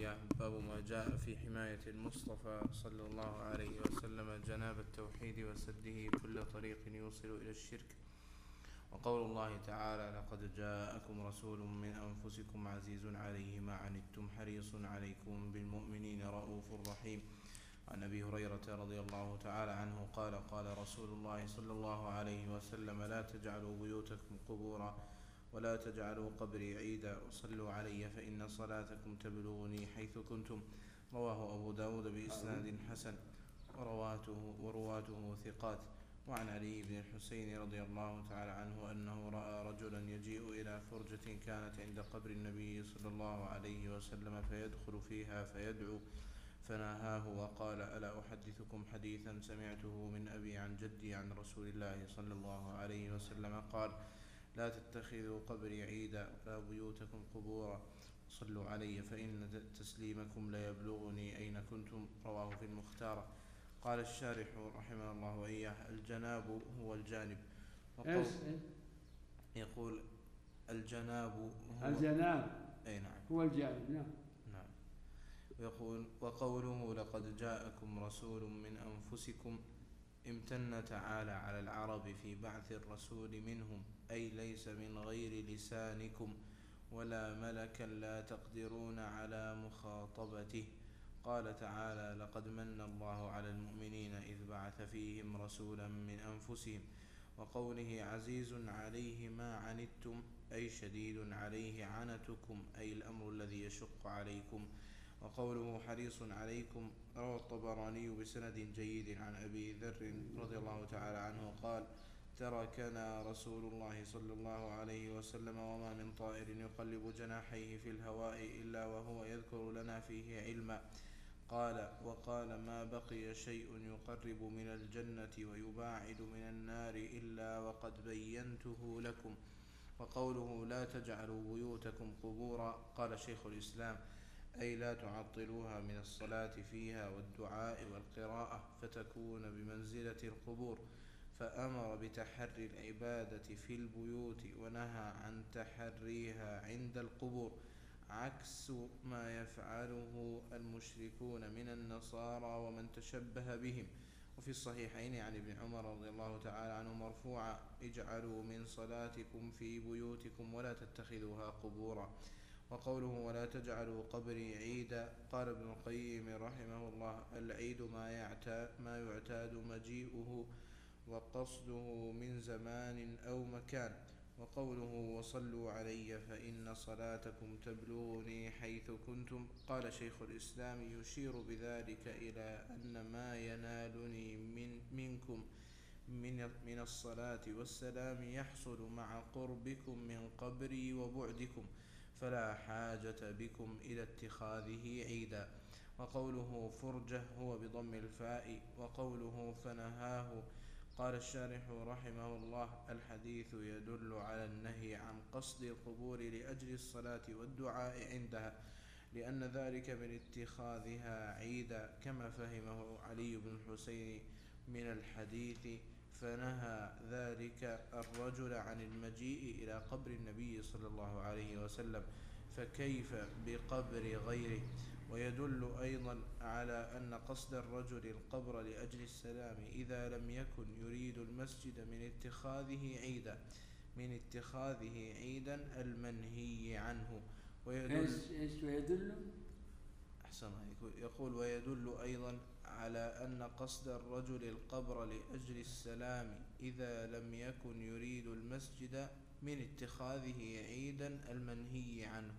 الوصية. باب ما جاء في حماية المصطفى صلى الله عليه وسلم جناب التوحيد وسده كل طريق يوصل إلى الشرك. وقول الله تعالى: لقد جاءكم رسول من أنفسكم عزيز عليه ما عنتم حريص عليكم بالمؤمنين رؤوف رحيم. عن أبي هريرة رضي الله تعالى عنه قال: قال رسول الله صلى الله عليه وسلم: لا تجعلوا بيوتكم قبورا ولا تجعلوا قبري عيدا وصلوا علي فإن صلاتكم تبلغني حيث كنتم. رواه أبو داود بإسناد حسن ورواته ثقات. وعن علي بن الحسين رضي الله تعالى عنه أنه رأى رجلا يجيء إلى فرجة كانت عند قبر النبي صلى الله عليه وسلم فيدخل فيها فيدعو، فنهاه وقال: ألا أحدثكم حديثا سمعته من أبي عن جدي عن رسول الله صلى الله عليه وسلم قال: لا تتخذوا قبري عيدا ولا بيوتكم قبورا، صلوا علي فإن تسليمكم ليبلغني أين كنتم. رواه في المختار. قال الشارح رحمه الله وإياه: الجناب هو الجانب. يقول الجناب أي نعم هو الجانب. نعم. ويقول: وقوله لقد جاءكم رسول من أنفسكم امتن تعالى على العرب في بعث الرسول منهم، أي ليس من غير لسانكم ولا ملكا لا تقدرون على مخاطبته. قال تعالى: لقد من الله على المؤمنين إذ بعث فيهم رسولا من أنفسهم. وقوله عزيز عليه ما عنتم، أي شديد عليه عنتكم، أي الأمر الذي يشق عليكم. وقوله حريص عليكم روى الطبراني بسند جيد عن أبي ذر رضي الله تعالى عنه قال: تركنا رسول الله صلى الله عليه وسلم وما من طائر يقلب جناحيه في الهواء إلا وهو يذكر لنا فيه علما. وقال: ما بقي شيء يقرب من الجنة ويباعد من النار إلا وقد بينته لكم. وقوله لا تجعلوا بيوتكم قبورا، قال شيخ الإسلام: أي لا تعطلوها من الصلاة فيها والدعاء والقراءة فتكون بمنزلة القبور، فأمر بتحري العبادة في البيوت ونهى عن تحريها عند القبور، عكس ما يفعله المشركون من النصارى ومن تشبه بهم. وفي الصحيحين عن ابن عمر رضي الله تعالى عنه مرفوعا: اجعلوا من صلاتكم في بيوتكم ولا تتخذوها قبورا. وقوله ولا تجعلوا قبري عيدا، قال ابن القيم رحمه الله: العيد ما يعتاد مجيئه وقصده من زمان أو مكان. وقوله وصلوا علي فإن صلاتكم تبلغني حيث كنتم، قال شيخ الإسلام: يشير بذلك إلى أن ما ينالني منكم من الصلاة والسلام يحصل مع قربكم من قبري وبعدكم، فلا حاجة بكم إلى اتخاذه عيدا. وقوله فرجة هو بضم الفاء. وقوله فنهاه، قال الشارح رحمه الله: الحديث يدل على النهي عن قصد القبور لأجل الصلاة والدعاء عندها، لأن ذلك من اتخاذها عيدا، كما فهمه علي بن الحسين من الحديث، فنهى ذلك الرجل عن المجيء إلى قبر النبي صلى الله عليه وسلم، فكيف بقبر غيره. ويدل أيضا على أن قصد الرجل القبر لأجل السلام إذا لم يكن يريد المسجد من اتخاذه عيدا المنهي عنه. ويدل يقول: ويدل أيضا على أن قصد الرجل القبر لأجل السلام إذا لم يكن يريد المسجد من اتخاذه عيدا المنهي عنه.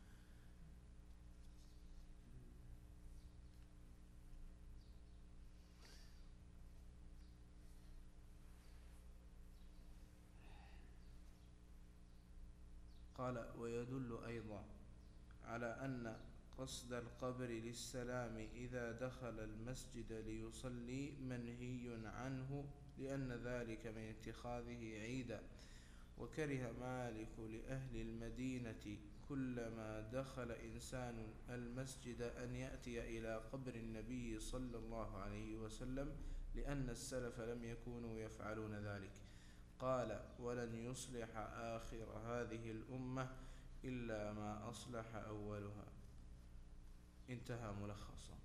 قال: ويدل أيضا على أن قصد القبر للسلام إذا دخل المسجد ليصلي منهي عنه، لأن ذلك من اتخاذه عيدا. وكره مالك لأهل المدينة كلما دخل إنسان المسجد أن يأتي إلى قبر النبي صلى الله عليه وسلم، لأن السلف لم يكونوا يفعلون ذلك. قال: ولن يصلح آخر هذه الأمة إلا ما أصلح أولها. انتهى ملخصا.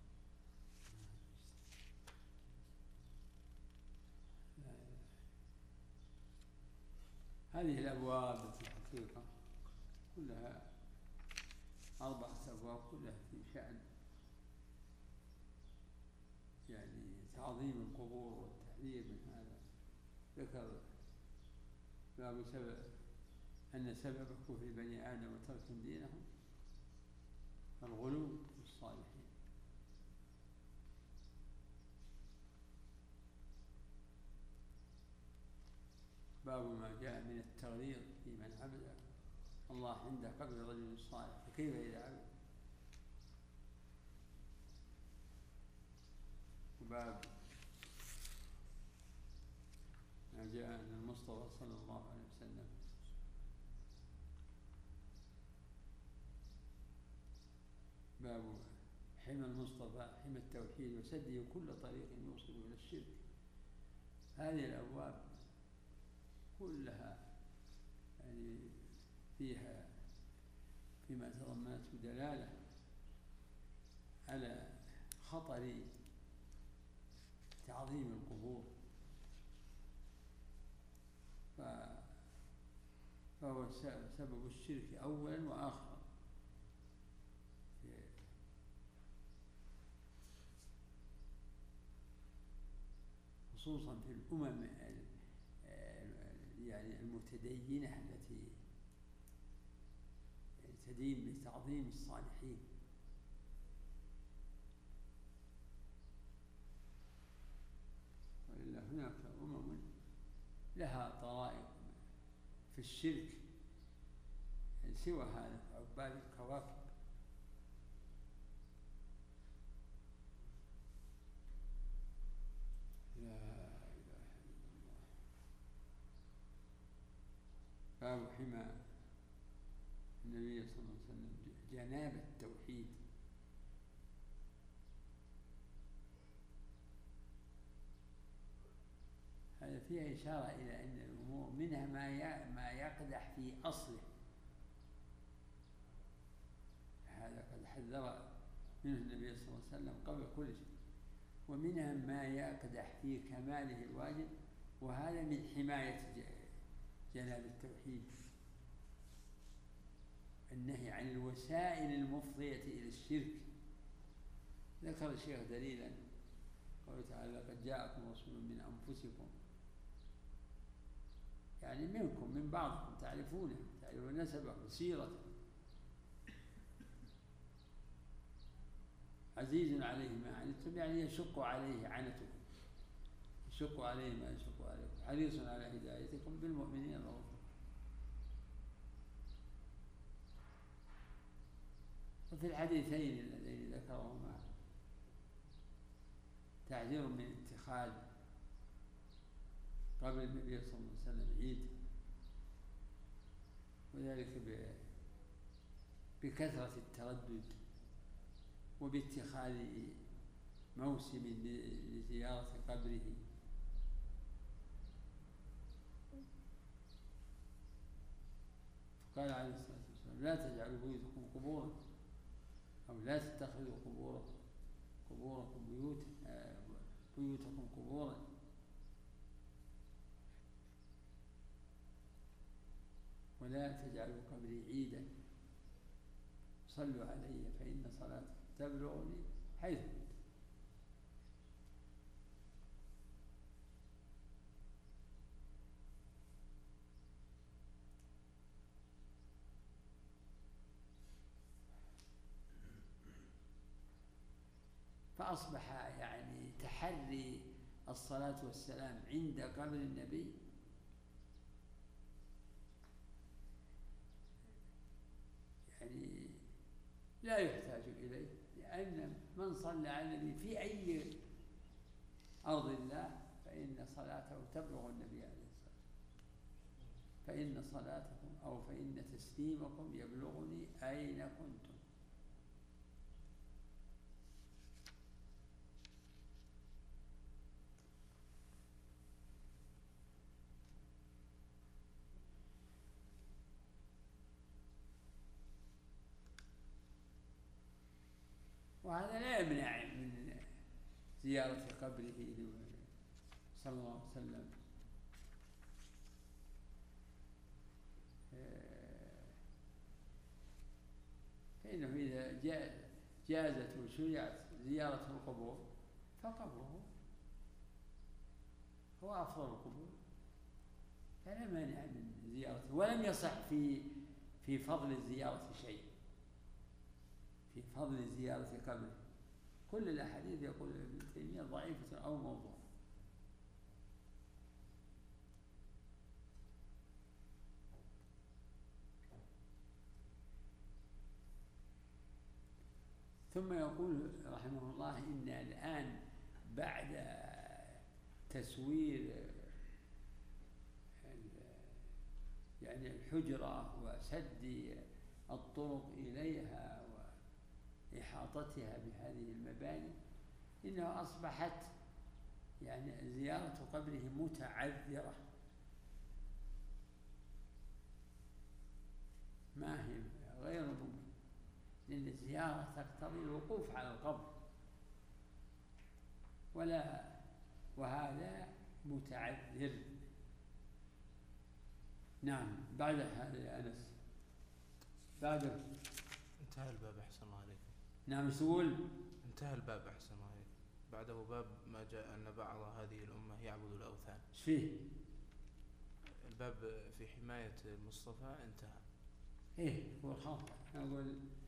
هذه الأبواب في الحقيقة كلها 4 أبواب، كلها في شأن يعني تعظيم القبور والتحذير من هذا. ذكر باب أن سبب كفر بني آدم وترك دينهم الغلو في الصالحين. باب ما جاء من التغليظ في من عبد الله عند قبر رجل صالح، فكيف إذا عبد. وباب ما جاء أن المصطفى صلى الله عليه وسلم باب حمى المصطفى حمى التوحيد وسده كل طريق يوصل إلى الشرك. هذه الأبواب كلها يعني فيها فيما تضمنته دلالة على خطر تعظيم القبور، فهو سبب الشرك أولا وآخرا. خصوصا في الأمم يعني المتدينة التي تدين بتعظيم الصالحين. وإلا هناك أمم لها طرائق في الشرك سوى هذا، عباد الكواكب. لا إله إلا الله. باب حمى النبي صلى الله عليه وسلم جناب التوحيد. هذا فيها إشارة إلى أن الأمور منها ما يقدح في أصله، هذا قد حذر منه النبي صلى الله عليه وسلم قبل كل شيء، ومنها ما يقدح في كماله الواجب، وهذا من حماية جناب التوحيد، النهي عن الوسائل المفضية إلى الشرك. ذكر الشيخ دليلا قوله تعالى لقد جاءكم رسول من أنفسكم، يعني منكم من بعضكم تعرفونه، تعرفون نسبه وسيرته، عزيز عليه ما عنتم يعني يشق عليه عنتكم، يشق عليه ما يشق عليكم، حريص على هدايتكم بالمؤمنين رؤوف. وفي الحديثين اللذين ذكرهما تعذير من اتخاذ قبر النبي صلى الله عليه وسلم عيد، وذلك بكثرة التردد وباتخاذ موسم لزيارة قبره. قال عليه الصلاة والسلام لا تجعلوا بيوتكم قبورا، أو لا تتخذوا قبوركم بيوتكم قبورا. ولا تجعلوا قبري عيدا، صلوا علي فإن صلاتكم تبلغني حيث كنت. فأصبح يعني تحري الصلاة والسلام عند قبر النبي يعني لا يحتاج إليه، لأن من صلى على النبي في أي أرض الله فإن صلاته تبلغ النبي عليه الصلاة والسلام، فإن صلاتكم أو فإن تسليمكم يبلغني أين كنتم. وهذا لا يمنع من زيارة قبره صلى الله عليه وسلم. فإنه إذا جازت وشرعت زيارة القبور فقبره هو أفضل القبور، فلا مانع من زيارته. ولم يصح في فضل الزيارة شيء، في فضل زيارة قبره. كل الأحاديث يقول ابن تيمية ضعيفة أو موضوع. ثم يقول رحمه الله إن الآن بعد تسوير يعني الحجرة وسد الطرق إليها وإحاطتها بهذه المباني، إنها أصبحت يعني زيارة قبره متعذرة، ما هي غير ممكن، لأن الزيارة تقتضي الوقوف على القبر، وهذا متعذر. نعم. بعد هذا يا أنس بعده انتهى الباب أحسن الله عليكم. نعم. سؤول انتهى الباب أحسن الله عليكم. بعده باب ما جاء أن بعض هذه الأمة يعبد الأوثان. ايش فيه؟ الباب في حماية المصطفى انتهى. ايه هو خاطئ. أقول